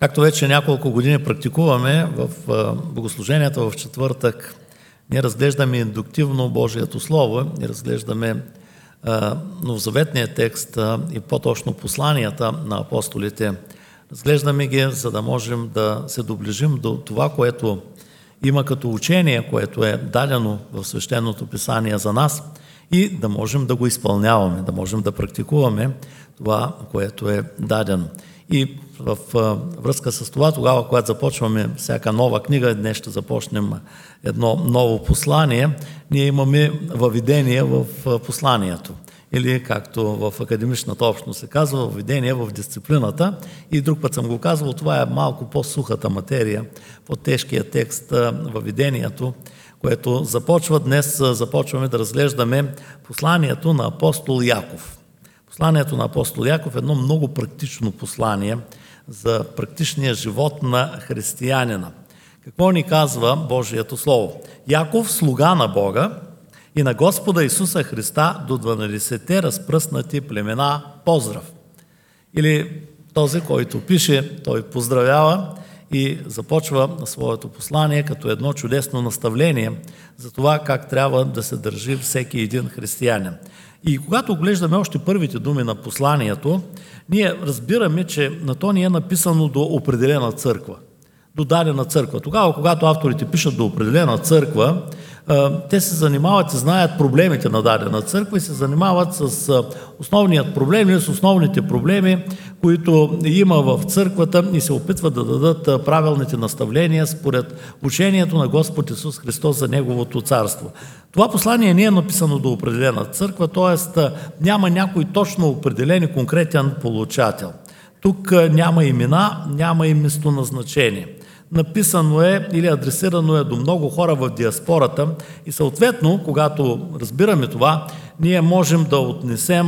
Както вече няколко години практикуваме в богослуженията в четвъртък, ние разглеждаме индуктивно Божието Слово, ние разглеждаме новозаветния текст и по-точно посланията на апостолите. Разглеждаме ги, за да можем да се доближим до това, което има като учение, което е дадено в Свещеното Писание за нас и да можем да го изпълняваме, да можем да практикуваме това, което е дадено. И в връзка с това, тогава, когато започваме всяка нова книга, днес ще започнем едно ново послание, ние имаме въведение в посланието. Или, както в академичната общност се казва, въведение в дисциплината. И друг път съм го казвал, това е малко по-сухата материя, по-тежкият текст, въведението, което започва. Днес започваме да разглеждаме посланието на апостол Яков. Посланието на апостол Яков е едно много практично послание за практичния живот на християнина. Какво ни казва Божието Слово? Яков, слуга на Бога и на Господа Исуса Христа до 12-те разпръснати племена, поздрав. Или този, който пише, той поздравява и започва своето послание като едно чудесно наставление за това как трябва да се държи всеки един християнин. И когато оглеждаме още първите думи на посланието, ние разбираме, че на то ни е написано до определена църква, до дадена църква. Тогава, когато авторите пишат до определена църква, те се занимават и знаят проблемите на дадена църква и се занимават с основният проблем или с основните проблеми, които има в църквата и се опитват да дадат правилните наставления според учението на Господ Исус Христос за Неговото царство. Това послание не е написано до определена църква, т.е. няма някой точно определен и конкретен получател. Тук няма имена, няма и местоназначение. Написано е или адресирано е до много хора в диаспората и съответно, когато разбираме това, ние можем да отнесем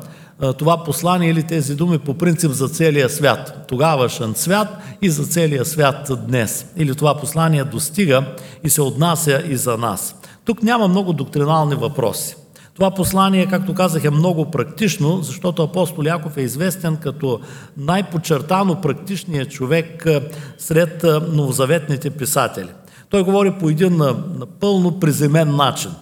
това послание или тези думи по принцип за целия свят, тогавашен свят и за целия свят днес. Или това послание достига и се отнася и за нас. Тук няма много доктринални въпроси. Това послание, както казах, е много практично, защото апостол Яков е известен като най-подчертано практичният човек сред новозаветните писатели. Той говори по един напълно приземен начин.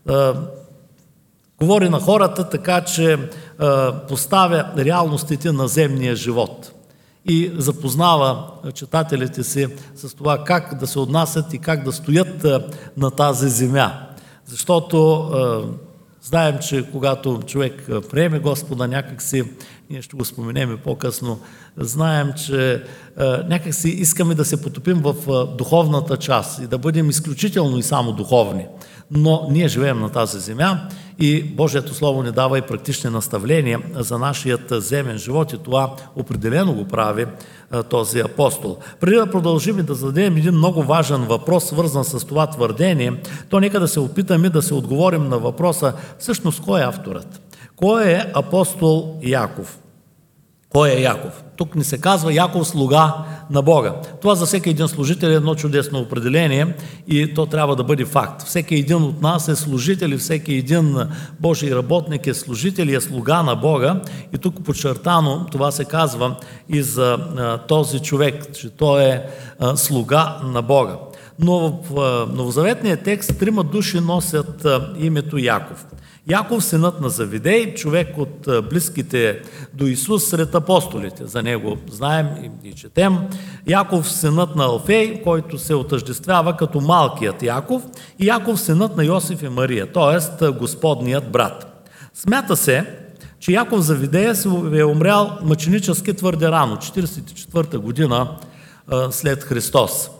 Говори на хората така, че поставя реалностите на земния живот и запознава читателите си с това как да се отнасят и как да стоят на тази земя. Защото знаем, че когато човек приеме Господа някакси, ние ще го споменем и по-късно, знаем, че някакси искаме да се потопим в духовната част и да бъдем изключително и само духовни. Но ние живеем на тази земя и Божието Слово ни дава и практични наставления за нашият земен живот и това определено го прави този апостол. Преди да продължим и да зададем един много важен въпрос, свързан с това твърдение, то нека да се опитаме да се отговорим на въпроса всъщност кой е авторът? Кой е апостол Яков? Кой е Яков? Тук ни се казва Яков, слуга на Бога. Това за всеки един служител е едно чудесно определение и то трябва да бъде факт. Всеки един от нас е служител и всеки един Божий работник е служител и е слуга на Бога. И тук подчертано това се казва и за този човек, че той е слуга на Бога. Но в новозаветния текст 3 души носят името Яков. Яков, синът на Завидей, човек от близките до Исус сред апостолите. За него знаем и четем. Яков, синът на Алфей, който се отъждествява като малкият Яков. И Яков, синът на Йосиф и Мария, т.е. Господният брат. Смята се, че Яков Завидея е умрял мъченически твърде рано, 44-та година след Христос.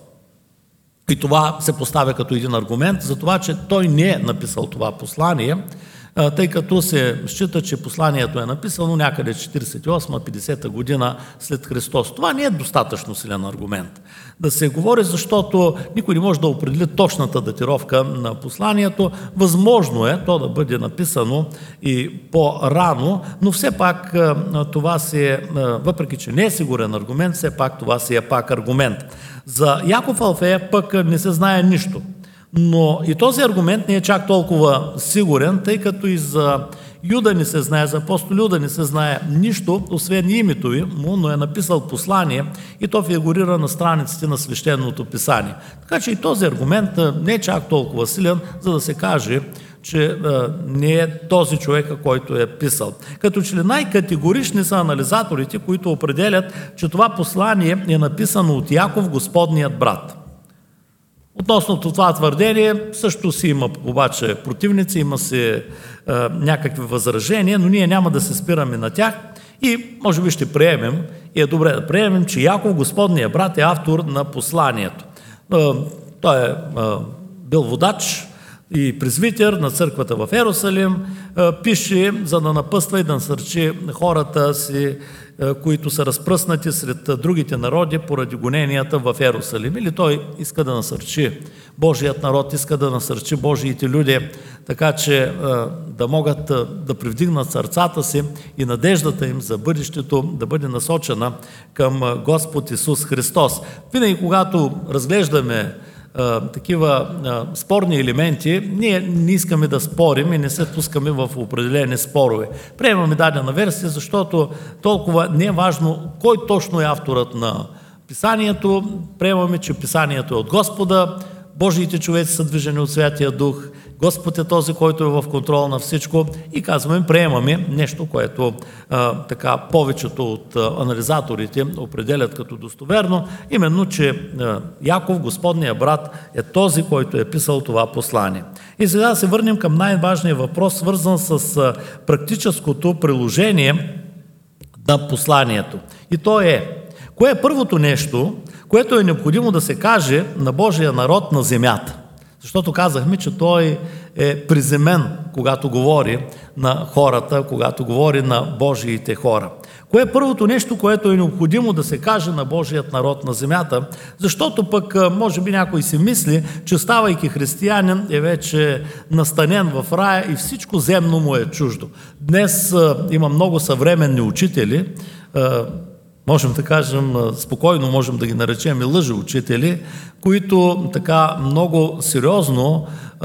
И това се поставя като един аргумент за това, че той не е написал това послание, тъй като се счита, че посланието е написано някъде 48-50 година след Христос. Това не е достатъчно силен аргумент да се говори, защото никой не може да определи точната датировка на посланието. Възможно е то да бъде написано и по-рано, но все пак това си е, въпреки че не е сигурен аргумент, все пак това си е пак аргумент. За Яков Алфея пък не се знае нищо. Но и този аргумент не е чак толкова сигурен, тъй като и за Юда не се знае, за апостол Юда не се знае нищо, освен името му, но е написал послание и то фигурира на страниците на свещеното писание. Така че и този аргумент не е чак толкова силен, за да се каже, че не е този човека, който е писал. Като че ли най-категорични са анализаторите, които определят, че това послание е написано от Яков, Господният брат. Относно това твърдение също си има обаче противници, има си някакви възражения, но ние няма да се спираме на тях и може би ще приемем, и е добре да приемем, че Яков, Господният брат, е автор на посланието. Той е бил водач и презвитер на църквата в Йерусалим, пише, за да напъства и да насърчи хората си, които са разпръснати сред другите народи поради гоненията в Йерусалим. Или той иска да насърчи Божият народ, иска да насърчи Божиите люди, така че да могат да привдигнат сърцата си и надеждата им за бъдещето да бъде насочена към Господ Исус Христос. Винаги, когато разглеждаме такива спорни елементи, ние не искаме да спорим и не се пускаме в определени спорове. Приемаме дадена версия, защото толкова не е важно кой точно е авторът на писанието. Приемаме, че писанието е от Господа, Божиите човеци са движени от Святия Дух, Господ е този, който е в контрол на всичко и казваме, приемаме нещо, което така повечето от анализаторите определят като достоверно, именно, че Яков, Господният брат, е този, който е писал това послание. И сега да се върнем към най-важния въпрос, свързан с практическото приложение на посланието. И то е, кое е първото нещо, което е необходимо да се каже на Божия народ на земята? Защото казахме, че той е приземен, когато говори на хората, когато говори на Божиите хора. Кое е първото нещо, което е необходимо да се каже на Божият народ на земята? Защото пък, може би някой си мисли, че ставайки християнин е вече настанен в рая и всичко земно му е чуждо. Днес има много съвременни учители, можем да кажем, спокойно можем да ги наречем и лъжеучители, които така много сериозно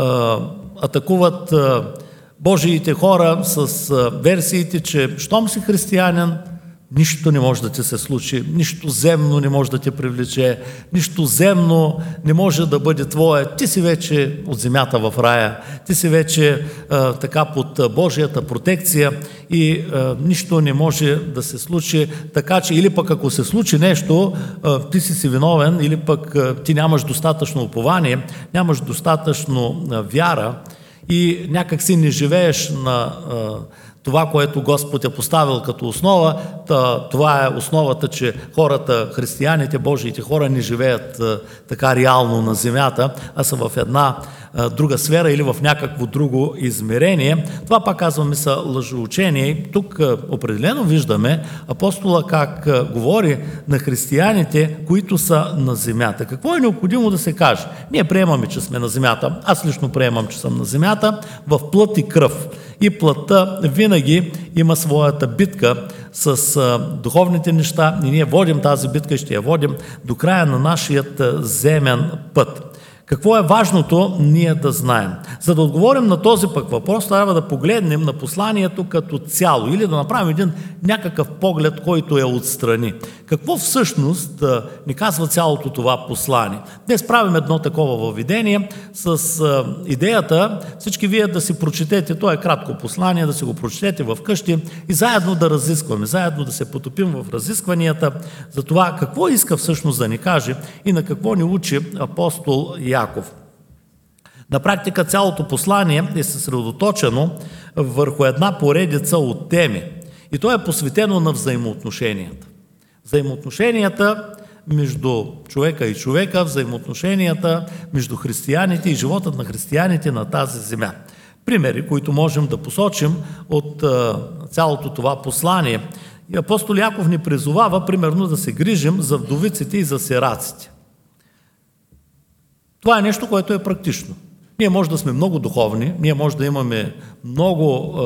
атакуват Божиите хора с версиите, че щом си християнин, нищо не може да ти се случи, нищо земно не може да те привлече, нищо земно не може да бъде твое. Ти си вече от земята в рая, ти си вече така под Божията протекция и нищо не може да се случи, така че или пък ако се случи нещо, ти си виновен, или пък ти нямаш достатъчно упование, нямаш достатъчно вяра и някак си не живееш на това, което Господ е поставил като основа. Това е основата, че хората, християните, Божиите хора не живеят така реално на земята, а са в една друга сфера или в някакво друго измерение. Това, пак казваме, са лъжеучения. И тук определено виждаме апостола как говори на християните, които са на земята. Какво е необходимо да се каже? Ние приемаме, че сме на земята. Аз лично приемам, че съм на земята в плът и кръв. И плътта винаги има своята битка с духовните неща и ние водим тази битка и ще я водим до края на нашият земен път. Какво е важното ние да знаем? За да отговорим на този пък въпрос, трябва да погледнем на посланието като цяло или да направим един някакъв поглед, който е отстрани. Какво всъщност ни казва цялото това послание? Днес правим едно такова въведение с идеята всички вие да си прочетете, то е кратко послание, да си го прочетете в къщи и заедно да разискваме, заедно да се потопим в разискванията за това какво иска всъщност да ни каже и на какво ни учи апостол Яков. На практика цялото послание е съсредоточено върху една поредица от теми и то е посветено на взаимоотношенията. Взаимоотношенията между човека и човека, взаимоотношенията между християните и животът на християните на тази земя. Примери, които можем да посочим от цялото това послание. И апостол Яков ни призовава, примерно, да се грижим за вдовиците и за сираците. Това е нещо, което е практично. Ние може да сме много духовни, ние може да имаме много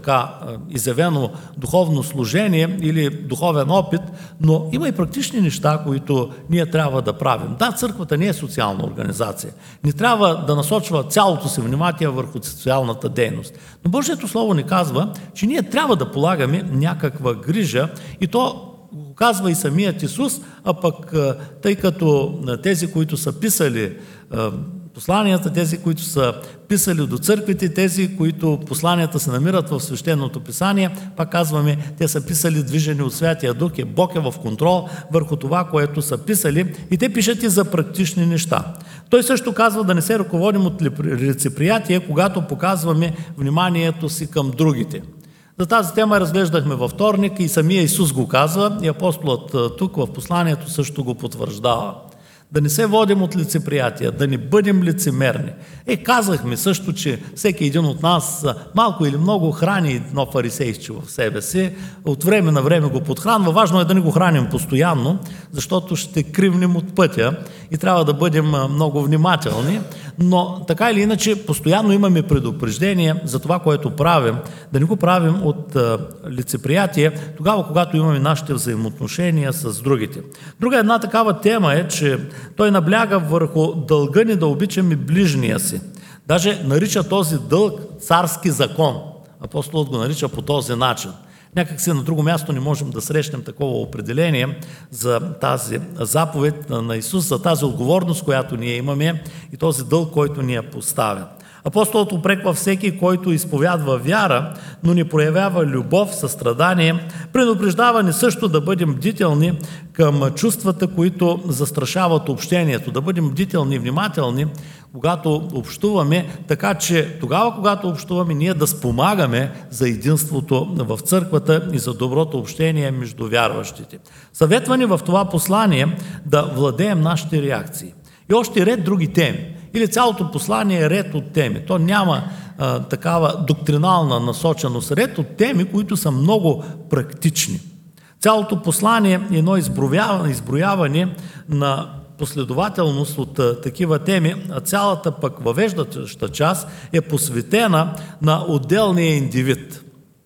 изявено духовно служение или духовен опит, но има и практични неща, които ние трябва да правим. Да, църквата не е социална организация. Не трябва да насочва цялото си внимание върху социалната дейност. Но Божието Слово ни казва, че ние трябва да полагаме някаква грижа и то го казва и самият Исус, а пък тъй като тези, които са писали посланията, тези, които са писали до църквите, тези, които посланията се намират в свещеното писание, пак казваме, те са писали движени от Святия Дух и Бог е в контрол върху това, което са писали и те пишат и за практични неща. Той също казва да не се ръководим от лицеприятие, когато показваме вниманието си към другите. За тази тема разглеждахме във вторник и самия Исус го казва и апостолът тук в посланието също го потвърждава. Да не се водим от лицеприятия, да не бъдем лицемерни. Казахме също, че всеки един от нас малко или много храни едно фарисейче в себе си, от време на време го подхранва. Важно е да не го храним постоянно, защото ще кривнем от пътя и трябва да бъдем много внимателни. Но така или иначе, постоянно имаме предупреждение за това, което правим, да не го правим от лицеприятие, тогава, когато имаме нашите взаимоотношения с другите. Друга една такава тема е, че той набляга върху дълга ни да обичаме ближния си. Даже нарича този дълг царски закон. Апостолът го нарича по този начин. Някак си на друго място не можем да срещнем такова определение за тази заповед на Исус, за тази отговорност, която ние имаме и този дълг, който ни я поставя. Апостолът упреква всеки, който изповядва вяра, но не проявява любов, състрадание, предупреждава ни също да бъдем бдителни към чувствата, които застрашават общението, да бъдем бдителни и внимателни, когато общуваме, така че тогава, когато общуваме, ние да спомагаме за единството в църквата и за доброто общение между вярващите. Съветва ни в това послание да владеем нашите реакции. И още ред други теми. Или цялото послание е ред от теми. То няма такава доктринална насоченост. Ред от теми, които са много практични. Цялото послание е едно изброяване на последователност от такива теми, а цялата пък въвеждаща част е посветена на отделния индивид.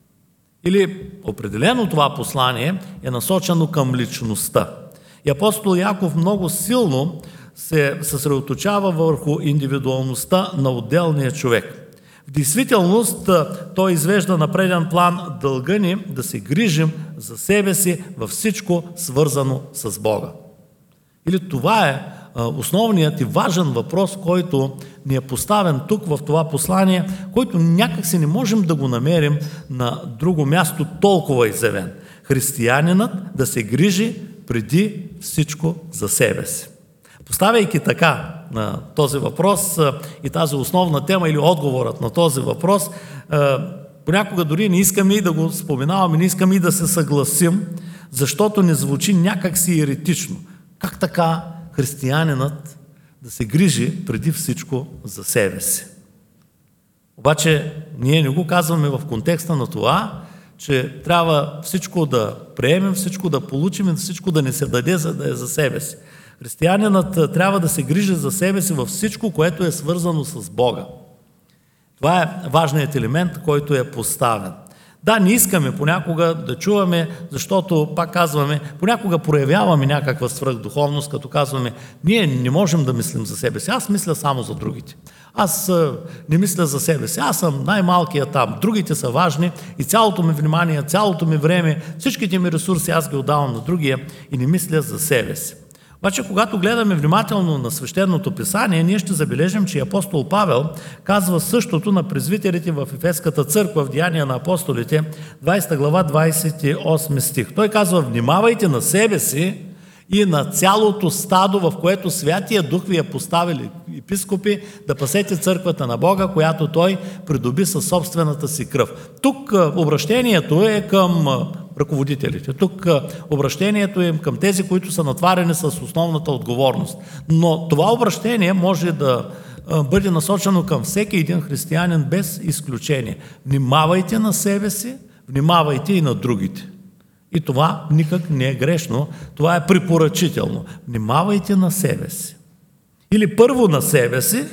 Или определено това послание е насочено към личността. И апостол Яков много силно се съсредоточава върху индивидуалността на отделния човек. В действителност той извежда на преден план дълга ни да се грижим за себе си във всичко свързано с Бога. Или това е основният и важен въпрос, който ни е поставен тук в това послание, който някак си не можем да го намерим на друго място толкова изявен. Християнинът да се грижи преди всичко за себе си. Поставяйки така на този въпрос и тази основна тема или отговорът на този въпрос, понякога дори не искаме и да го споменаваме, не искаме и да се съгласим, защото не звучи някак си еретично. Как така християнинът да се грижи преди всичко за себе си? Обаче ние не го казваме в контекста на това, че трябва всичко да приемем, всичко да получим и всичко да не се даде, за да е за себе си. Християнинът трябва да се грижи за себе си във всичко, което е свързано с Бога. Това е важният елемент, който е поставен. Да, не искаме понякога да чуваме, защото, пак казваме, понякога проявяваме някаква свръхдуховност, като казваме, ние не можем да мислим за себе си, аз мисля само за другите. Аз не мисля за себе си, аз съм най-малкият там, другите са важни и цялото ми внимание, цялото ми време, всичките ми ресурси аз ги отдавам на другия и не мисля за себе си. Обаче, когато гледаме внимателно на свещеното писание, ние ще забележим, че апостол Павел казва същото на презвитерите в Ефеската църква в Деяния на апостолите, 20 глава, 28 стих. Той казва, внимавайте на себе си и на цялото стадо, в което Святия Дух ви е поставил епископи, да пасете църквата на Бога, която той придоби със собствената си кръв. Тук обращението е към ръководителите. Тук обращението е към тези, които са натварени с основната отговорност. Но това обращение може да бъде насочено към всеки един християнин без изключение. Внимавайте на себе си, внимавайте и на другите. И това никак не е грешно, това е препоръчително. Внимавайте на себе си. Или първо на себе си,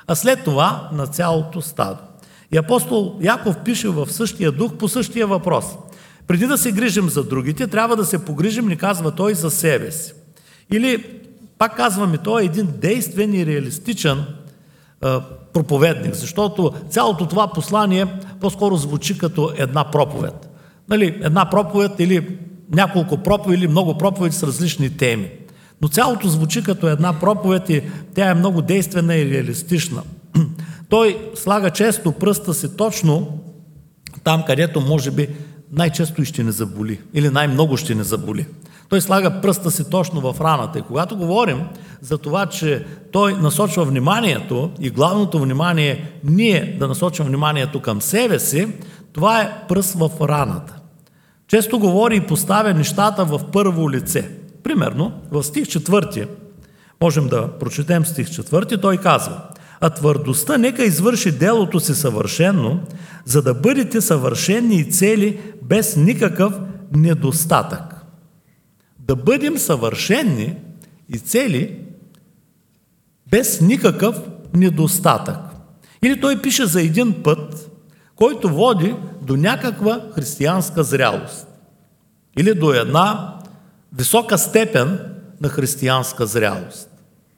а след това на цялото стадо. И апостол Яков пише в същия дух по същия въпрос. Преди да се грижим за другите, трябва да се погрижим, ни казва той, за себе си. Или, пак казваме, той е един действен и реалистичен проповедник, защото цялото това послание по-скоро звучи като една проповед. Нали, една проповед или няколко проповеди или много проповеди с различни теми. Но цялото звучи като една проповед и тя е много действена и реалистична. Той слага често пръста си точно там, където може би най-често и ще не заболи или най-много ще не заболи. Той слага пръста си точно в раната. И когато говорим за това, че той насочва вниманието и главното внимание е ние да насочим вниманието към себе си, това е пръст в раната. Често говори и поставя нещата в първо лице. Примерно, в стих 4, можем да прочетем стих 4, той казва: а твърдостта нека извърши делото си съвършено, за да бъдете съвършени и цели без никакъв недостатък. Да бъдем съвършени и цели без никакъв недостатък. Или той пише за един път, който води до някаква християнска зрялост. Или до една висока степен на християнска зрялост.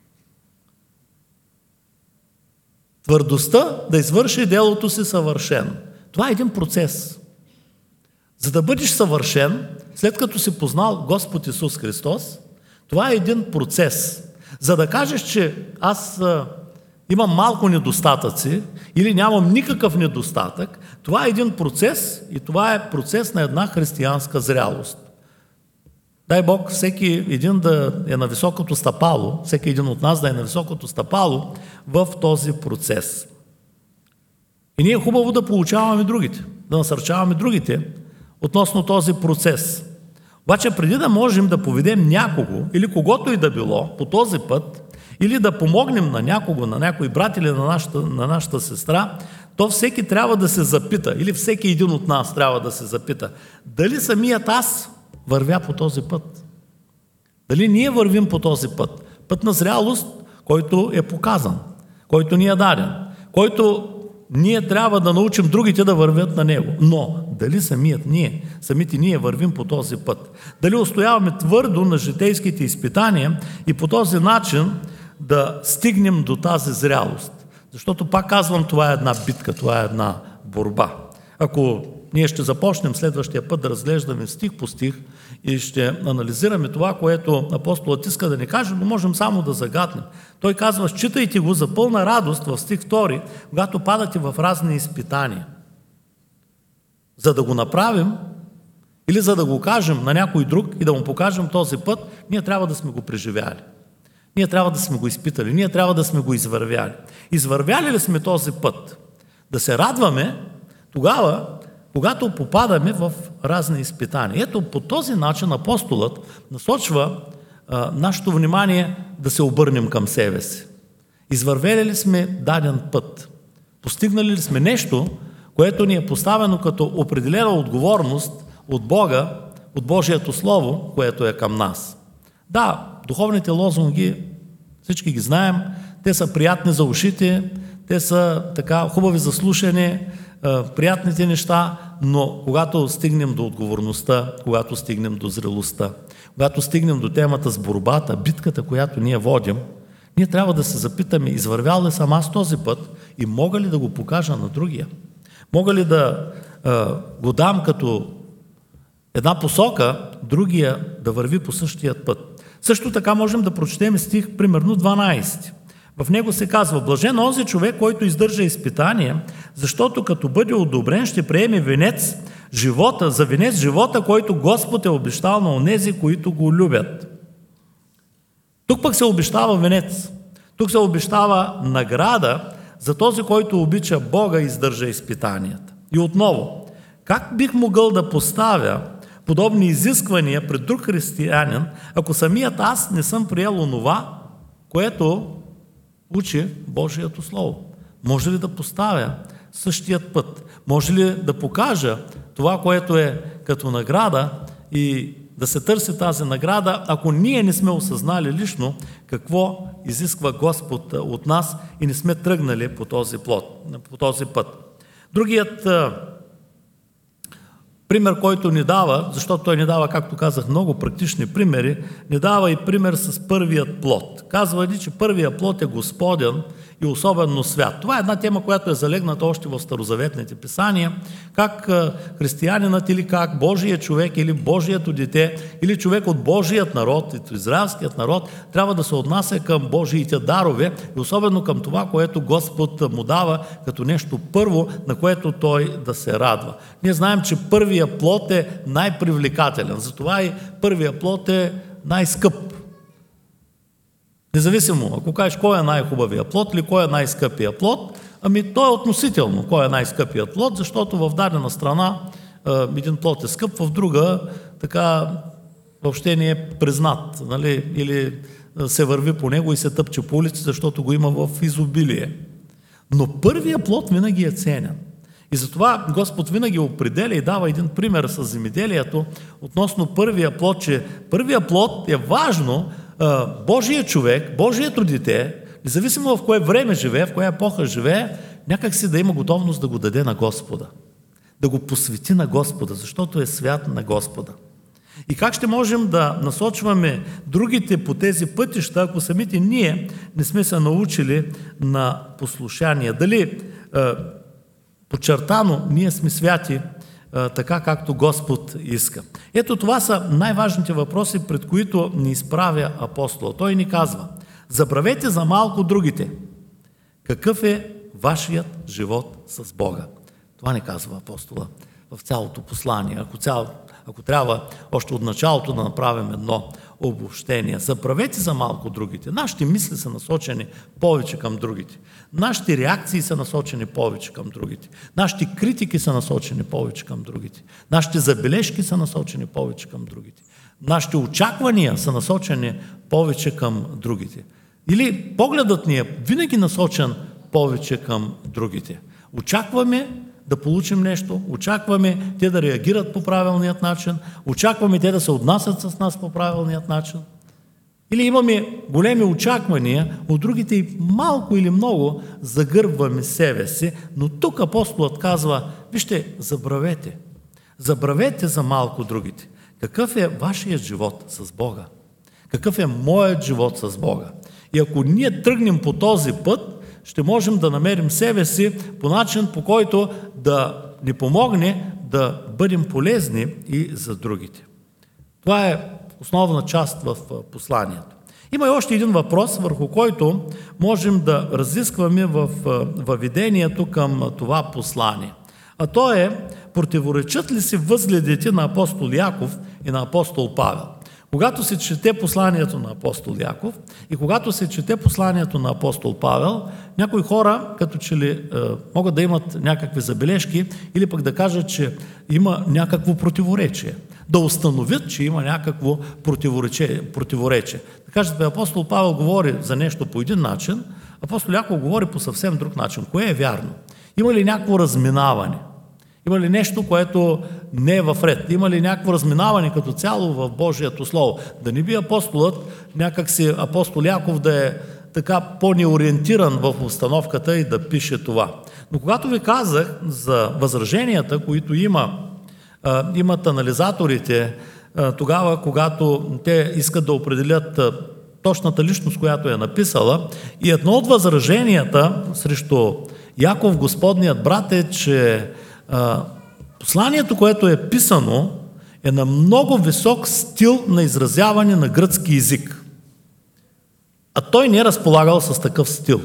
Твърдостта да извърши делото си съвършено. Това е един процес. За да бъдеш съвършен, след като си познал Господ Исус Христос, това е един процес. За да кажеш, че аз имам малко недостатъци или нямам никакъв недостатък, това е един процес и това е процес на една християнска зрялост. Дай Бог всеки един да е на високото стъпало, всеки един от нас да е на високото стъпало в този процес. И ние е хубаво да получаваме другите, да насърчаваме другите относно този процес. Обаче преди да можем да поведем някого или когото и да било по този път, или да помогнем на някого, на някой брат или на нашата сестра, то всеки трябва да се запита, или всеки един от нас трябва да се запита, дали самият аз вървя по този път. Дали ние вървим по този път? Път на зрялост, който е показан, който ни е даден, който ние трябва да научим другите да вървят на него. Но дали самите ние вървим по този път? Дали устояваме твърдо на житейските изпитания и по този начин да стигнем до тази зрялост? Защото, пак казвам, това е една битка, това е една борба. Ако ние ще започнем следващия път да разглеждаме стих по стих и ще анализираме това, което апостолът иска да ни каже, но можем само да загатнем. Той казва: считайте го за пълна радост в стих 2, когато падате в разни изпитания. За да го направим или за да го кажем на някой друг и да му покажем този път, ние трябва да сме го преживяли. Ние трябва да сме го изпитали, ние трябва да сме го извървяли. Извървяли ли сме този път? Да се радваме тогава, когато попадаме в разни изпитания. Ето по този начин апостолът насочва нашето внимание да се обърнем към себе си. Извървели ли сме даден път? Постигнали ли сме нещо, което ни е поставено като определена отговорност от Бога, от Божието Слово, което е към нас? Да, духовните лозунги, всички ги знаем, те са приятни за ушите, те са така хубави за слушане, приятните неща, но когато стигнем до отговорността, когато стигнем до зрелостта, когато стигнем до темата с борбата, битката, която ние водим, ние трябва да се запитаме: извървял ли съм аз този път и мога ли да го покажа на другия? Мога ли да го дам като една посока, другия да върви по същия път? Също така можем да прочетем стих, примерно 12. В него се казва: блажен онзи човек, който издържа изпитание, защото като бъде одобрен, ще приеме венец живота, който Господ е обещал на онези, които го любят. Тук пък се обещава венец. Тук се обещава награда за този, който обича Бога и издържа изпитанията. И отново, как бих могъл да поставя подобни изисквания пред друг християнин, ако самият аз не съм приел онова, което учи Божието Слово? Може ли да поставя същият път? Може ли да покажа това, което е като награда и да се търси тази награда, ако ние не сме осъзнали лично какво изисква Господ от нас и не сме тръгнали по този път. Другият пример, който ни дава, защото той ни дава, както казах, много практични примери, ни дава и пример с първият плод. Казва ни, че първият плод е Господен и особено свят. Това е една тема, която е залегната още в старозаветните писания, как християнинът или как Божият човек или Божието дете или човек от Божият народ, от израелският народ, трябва да се отнася към Божиите дарове и особено към това, което Господ му дава като нещо първо, на което той да се радва. Ние знаем, че първият плод е най-привлекателен, затова и първият плод е най-скъп. Независимо, ако кажеш кой е най-хубавия плод или кой е най-скъпия плод, то е относително кой е най-скъпият плод, защото в дадена страна един плод е скъп, в друга така въобще не е признат, нали? Или се върви по него и се тъпче по улици, защото го има в изобилие. Но първият плод винаги е ценен. И затова Господ винаги определя и дава един пример с земеделието относно първия плод, че първия плод е важно Божият човек, Божието дете, независимо в кое време живее, в коя епоха живее, някак си да има готовност да го даде на Господа. Да го посвети на Господа, защото е свят на Господа. И как ще можем да насочваме другите по тези пътища, ако самите ние не сме се научили на послушание? Дали подчертано ние сме святи така, както Господ иска. Ето това са най-важните въпроси, пред които ни изправя апостола. Той ни казва: забравете за малко другите. Какъв е вашият живот с Бога? Това ни казва апостола в цялото послание. Ако трябва още от началото да направим едно обобщение. Забравете за малко другите. Нашите мисли са насочени повече към другите. Нашите реакции са насочени повече към другите. Нашите критики са насочени повече към другите. Нашите забележки са насочени повече към другите. Нашите очаквания са насочени повече към другите. Или погледът ни е винаги насочен повече към другите. Очакваме да получим нещо, очакваме те да реагират по правилният начин, очакваме те да се отнасят с нас по правилният начин. Или имаме големи очаквания, от другите и малко или много загърбваме себе си, но тук апостолът казва: вижте, забравете. Забравете за малко другите. Какъв е вашият живот с Бога? Какъв е моят живот с Бога? И ако ние тръгнем по този път, ще можем да намерим себе си по начин, по който да ни помогне да бъдем полезни и за другите. Това е основна част в посланието. Има и още един въпрос, върху който можем да разискваме в въведението към това послание. А то е: противоречат ли си възгледите на апостол Яков и на апостол Павел? Когато се чете посланието на апостол Яков и когато се чете посланието на апостол Павел, някои хора като че ли могат да имат някакви забележки или пък да кажат, че има някакво противоречие. Да установят, че има някакво противоречие. Да кажат: апостол Павел говори за нещо по един начин, апостол Яков говори по съвсем друг начин. Кое е вярно? Има ли някакво разминаване? Има ли нещо, което не е в ред? Има ли някакво разминаване като цяло в Божието Слово? Да не би апостолът, някакси апостол Яков да е така по-неориентиран в установката и да пише това. Но когато ви казах за възраженията, които имат анализаторите, тогава, когато те искат да определят точната личност, която е написала, и едно от възраженията срещу Яков, Господният брат, е, че посланието, което е писано, е на много висок стил на изразяване на гръцки език. А той не е разполагал с такъв стил.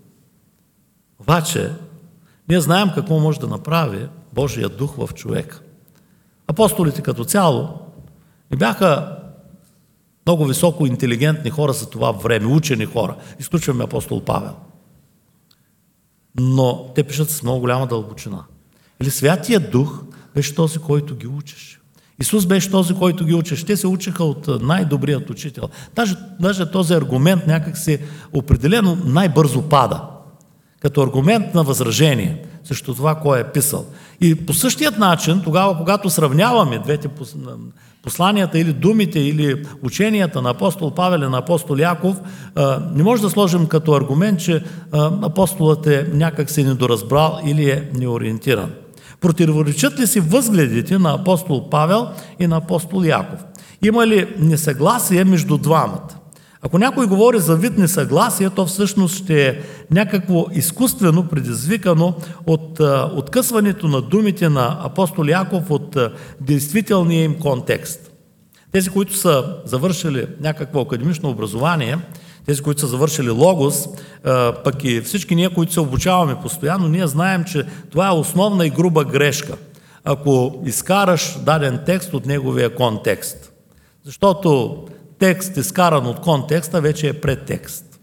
Обаче, ние знаем какво може да направи Божия дух в човека. Апостолите като цяло не бяха много високо интелигентни хора за това време, учени хора. Изключваме апостол Павел. Но те пишат с много голяма дълбочина. Или Святия Дух беше този, който ги учеше. Исус беше този, който ги учеше. Те се учиха от най-добрият учител. Даже този аргумент някак си определено най-бързо пада. Като аргумент на възражение. срещу това, кой е писал. И по същият начин, тогава, когато сравняваме двете посланията или думите, или ученията на апостол Павел и на апостол Яков, не може да сложим като аргумент, че апостолът е някак се недоразбрал или е неориентиран. Противоречат ли си възгледите на апостол Павел и на апостол Яков? Има ли несъгласие между двамата? Ако някой говори за вид несъгласие, то всъщност ще е някакво изкуствено предизвикано от откъсването на думите на апостол Яков от действителния им контекст. Тези, които са завършили някакво академично образование, тези, които са завършили логос, пък и всички ние, които се обучаваме постоянно, ние знаем, че това е основна и груба грешка, ако изкараш даден текст от неговия контекст. Защото текст, изкаран от контекста, вече е предтекст.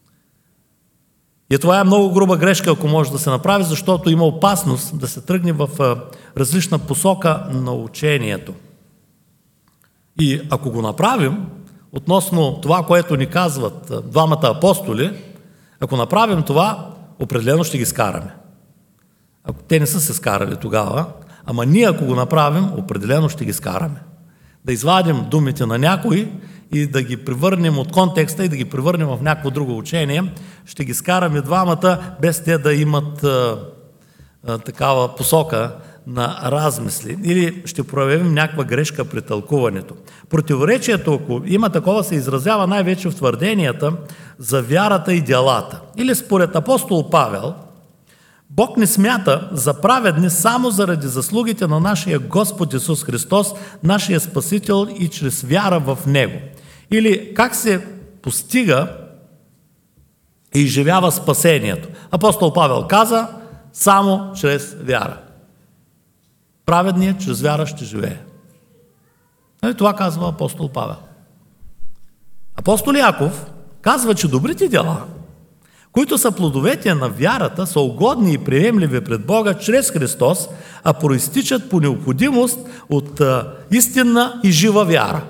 И това е много груба грешка, ако може да се направи, защото има опасност да се тръгне в различна посока на учението. И ако го направим, относно това, което ни казват двамата апостоли, ако направим това, определено ще ги скараме. Ако те не са се скарали тогава, ама ние, ако го направим, определено ще ги скараме. Да извадим думите на някой и да ги превърнем от контекста и да ги превърнем в някакво друго учение, ще ги скараме двамата, без те да имат такава посока на размисли. Или ще проявим някаква грешка при тълкуването. Противоречието, ако има такова, се изразява най-вече в твърденията за вярата и делата. Или според апостол Павел, Бог не смята за праведни само заради заслугите на нашия Господ Исус Христос, нашия Спасител и чрез вяра в Него. Или как се постига и изживява спасението. Апостол Павел каза, само чрез вяра. Праведният чрез вяра ще живее. И това казва апостол Павел. Апостол Яков казва, че добрите дела, които са плодовете на вярата, са угодни и приемливи пред Бога чрез Христос, а проистичат по необходимост от истинна и жива вяра.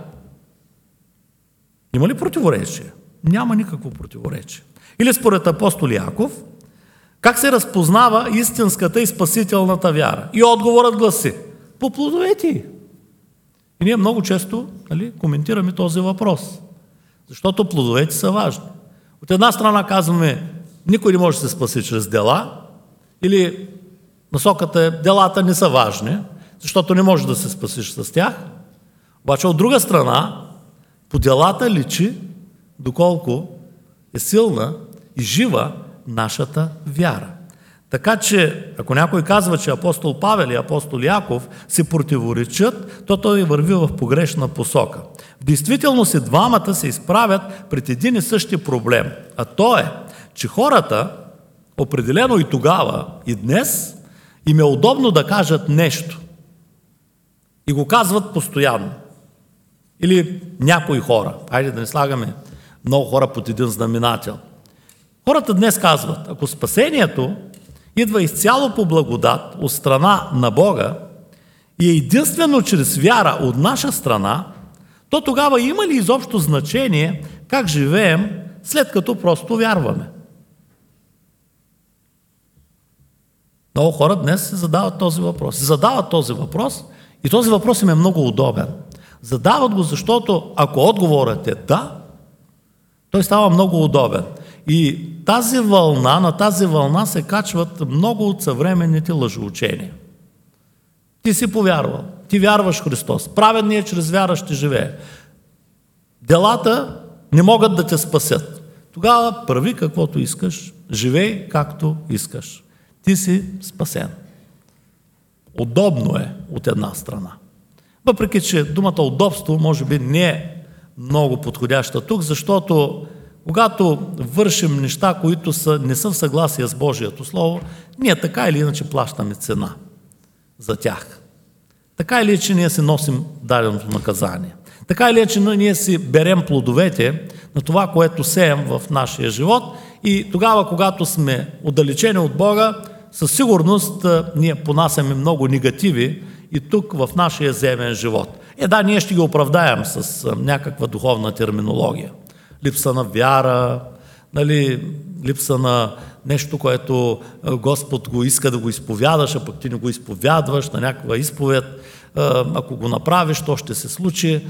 Има ли противоречие? Няма никакво противоречие. Или според апостол Яков, как се разпознава истинската и спасителната вяра? И отговорът гласи, по плодовете. И ние много често коментираме този въпрос, защото плодовете са важни. От една страна казваме, никой не може да се спаси чрез дела, или насоката е, делата не са важни, защото не можеш да се спасиш с тях. Обаче от друга страна, по делата личи доколко е силна и жива нашата вяра. Така че, ако някой казва, че апостол Павел и апостол Яков се противоречат, то той върви в погрешна посока. В действителност и двамата се изправят пред един и същи проблем. А то е, че хората, определено и тогава, и днес, им е удобно да кажат нещо. И го казват постоянно. Или някои хора. Хайде да не слагаме много хора под един знаменател. Хората днес казват, ако спасението идва изцяло по благодат от страна на Бога и е единствено чрез вяра от наша страна, то тогава има ли изобщо значение как живеем, след като просто вярваме? Много хора днес се задават този въпрос. И този въпрос им е много удобен. Задават го, защото ако отговорът е да, той става много удобен. И на тази вълна се качват много от съвременните лъжеучения. Ти си повярвал, ти вярваш в Христос, праведният чрез вяра ще живее. Делата не могат да те спасят. Тогава прави каквото искаш, живей както искаш. Ти си спасен. Удобно е от една страна. Въпреки че думата удобство може би не е много подходяща тук, защото когато вършим неща, които не са в съгласие с Божието Слово, ние така или иначе плащаме цена за тях. Така или иначе ние си носим даденото наказание. Така или иначе ние си берем плодовете на това, което сеем в нашия живот и тогава, когато сме отдалечени от Бога, със сигурност ние понасяме много негативи и тук в нашия земен живот. Ние ще ги оправдаем с някаква духовна терминология. Липса на вяра, липса на нещо, което Господ го иска да го изповядаш, а пък ти не го изповядваш на някаква изповед. Ако го направиш, то ще се случи.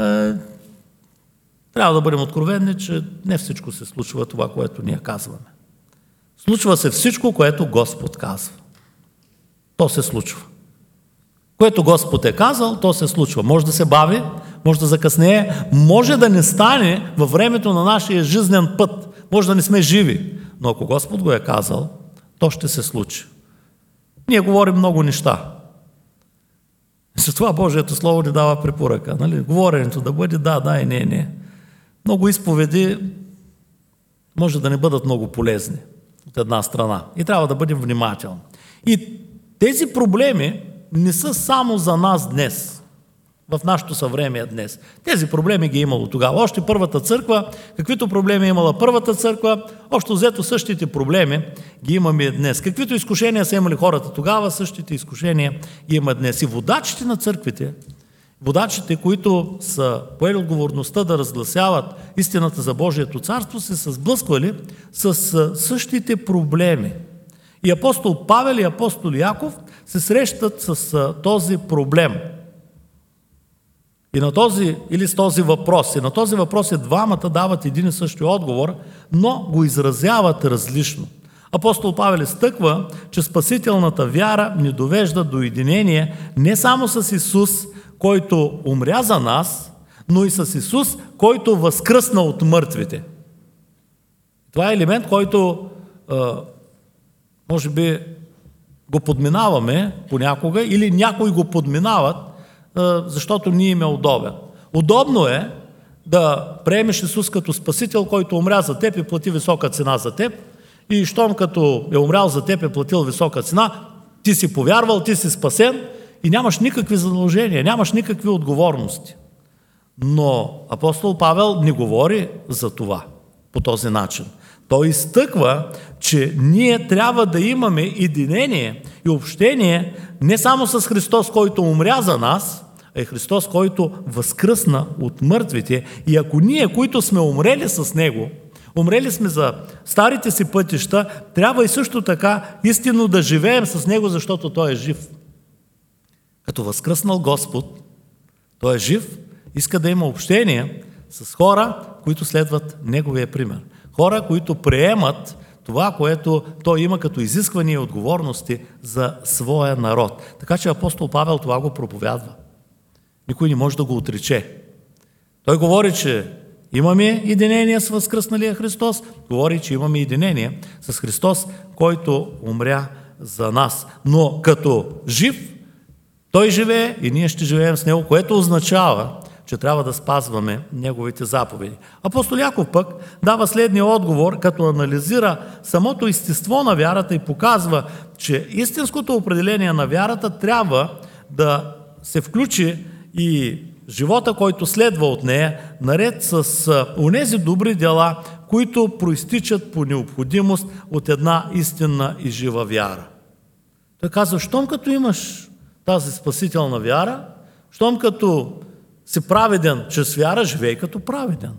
Трябва да бъдем откровени, че не всичко се случва това, което ние казваме. Случва се всичко, което Господ казва. То се случва. Което Господ е казал, то се случва. Може да се бави, може да закъснее, може да не стане във времето на нашия жизнен път. Може да не сме живи, но ако Господ го е казал, то ще се случи. Ние говорим много неща. Затова Божието Слово ни дава препоръка. Говоренето да бъде да и не. Много изповеди може да не бъдат много полезни от една страна. И трябва да бъдем внимателни. И тези проблеми не са само за нас днес, в нашето съвремие днес. Тези проблеми ги е имало тогава. Още първата църква, каквито проблеми е имала първата църква, общо взето същите проблеми ги имаме днес. Каквито изкушения са имали хората тогава, същите изкушения ги има днес. И водачите на църквите, водачите, които са поели отговорността да разгласяват истината за Божието царство, се сблъсквали с същите проблеми. И апостол Павел и апостол Яков се срещат с този проблем. С този въпрос. И на този въпрос двамата дават един и същи отговор, но го изразяват различно. Апостол Павел изтъква, че спасителната вяра ни довежда до единение не само с Исус, който умря за нас, но и с Исус, който възкръсна от мъртвите. Това е елемент, който може би го подминаваме понякога или някои го подминават, защото ни им е удобен. Удобно е да приемеш Исус като Спасител, който умря за теб и плати висока цена за теб, и щом като е умрял за теб и платил висока цена, ти си повярвал, ти си спасен и нямаш никакви задължения, нямаш никакви отговорности. Но апостол Павел не говори за това по този начин. Той изтъква, че ние трябва да имаме единение и общение не само с Христос, който умря за нас, а и Христос, който възкръсна от мъртвите. И ако ние, които сме умрели с Него, умрели сме за старите си пътища, трябва и също така истинно да живеем с Него, защото Той е жив. Като възкръснал Господ, Той е жив, иска да има общение с хора, които следват Неговия пример. Хора, които приемат това, което Той има като изисквания и отговорности за своя народ. Така че апостол Павел това го проповядва. Никой не може да го отрече. Той говори, че имаме единение с възкръсналия Христос, говори, че имаме единение с Христос, който умря за нас. Но като жив, Той живее и ние ще живеем с Него, което означава, че трябва да спазваме Неговите заповеди. Апостол Яков пък дава следния отговор, като анализира самото естество на вярата и показва, че истинското определение на вярата трябва да се включи и живота, който следва от нея, наред с онези добри дела, които проистичат по необходимост от една истинна и жива вяра. Той казва, щом като имаш тази спасителна вяра, щом като си праведен чрез вяра, живей като праведен.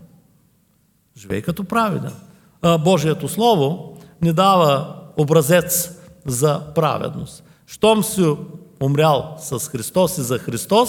Живей като праведен. Божието Слово ни дава образец за праведност. Щом си умрял с Христос и за Христос,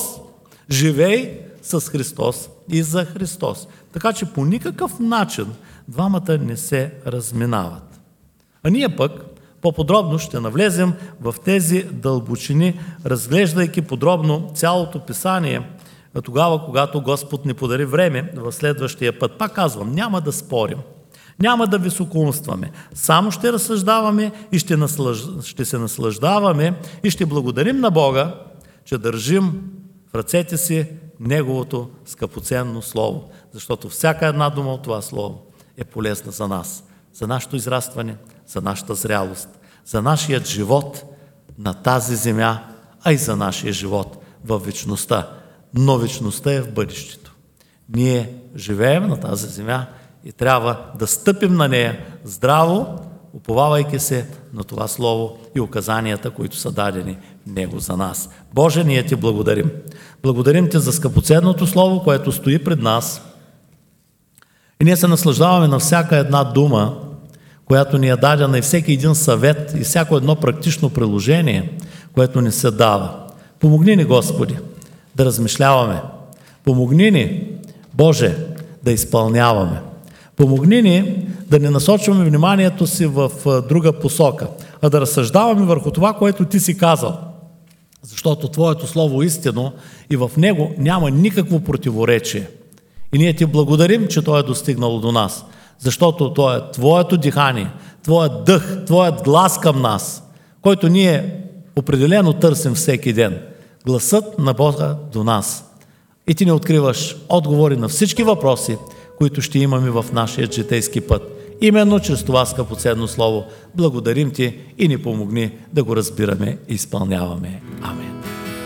живей с Христос и за Христос. Така че по никакъв начин двамата не се разминават. А ние пък по-подробно ще навлезем в тези дълбочини, разглеждайки подробно цялото Писание, тогава, когато Господ ни подари време в следващия път. Пак казвам, няма да спорим, няма да високоумстваме, само ще разсъждаваме и ще се наслаждаваме и ще благодарим на Бога, че държим в ръцете си Неговото скъпоценно Слово, защото всяка една дума от това Слово е полезна за нас, за нашето израстване, за нашата зрялост, за нашият живот на тази земя, а и за нашия живот в вечността. Но вечността е в бъдещето. Ние живеем на тази земя и трябва да стъпим на нея здраво, уповавайки се на това Слово и указанията, които са дадени в него за нас. Боже, ние Ти благодарим. Благодарим Ти за скъпоценното Слово, което стои пред нас. И ние се наслаждаваме на всяка една дума, която ни е дадена, и всеки един съвет, и всяко едно практично приложение, което ни се дава. Помогни ни, Господи, да размишляваме. Помогни ни, Боже, да изпълняваме. Помогни ни да не насочваме вниманието си в друга посока, а да разсъждаваме върху това, което Ти си казал. Защото Твоето Слово е истинно и в него няма никакво противоречие. И ние Ти благодарим, че то е достигнало до нас, защото то е Твоето дихание, Твоят дъх, Твоят глас към нас, който ние определено търсим всеки ден. Гласът на Бога до нас. И Ти ни откриваш отговори на всички въпроси, които ще имаме в нашия житейски път. Именно чрез това скъпоценно Слово благодарим Ти и ни помогни да го разбираме и изпълняваме.